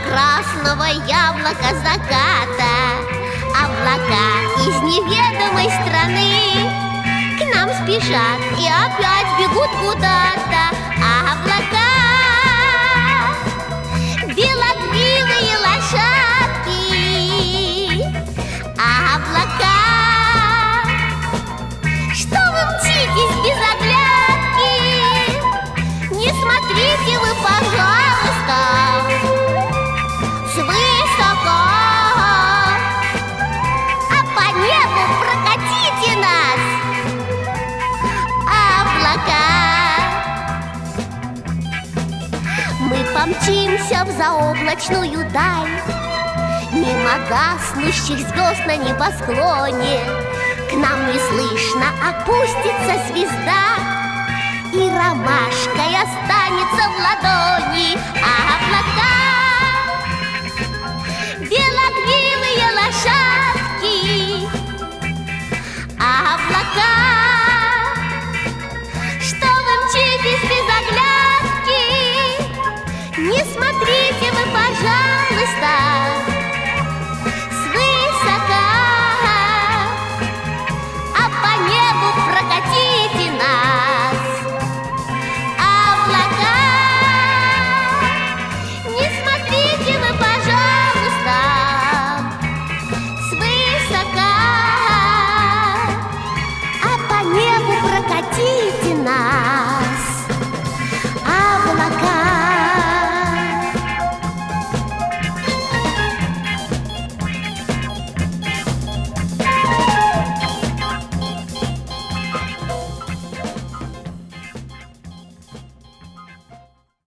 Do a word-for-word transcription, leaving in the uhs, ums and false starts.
красного яблока заката. Облака из неведомой страны к нам спешат и опять бегут куда-то. Облака, белокривые лошадки. Облака, что вы мчитесь без оглядки? Не смотрите вы, пожалуйста, свысока, а по небу прокатите нас, облака. Мы помчимся в заоблачную даль, мимо гаснущих звезд на небосклоне. К нам неслышно опустится звезда, и ромашкой останется в ладони. А облака